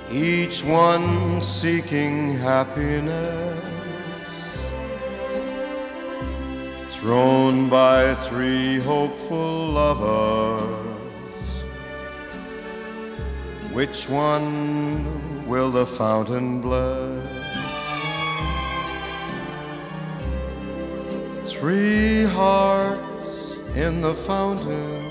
each one seeking happiness, thrown by three hopeful lovers. Which one will the fountain bless? Three hearts in the fountain,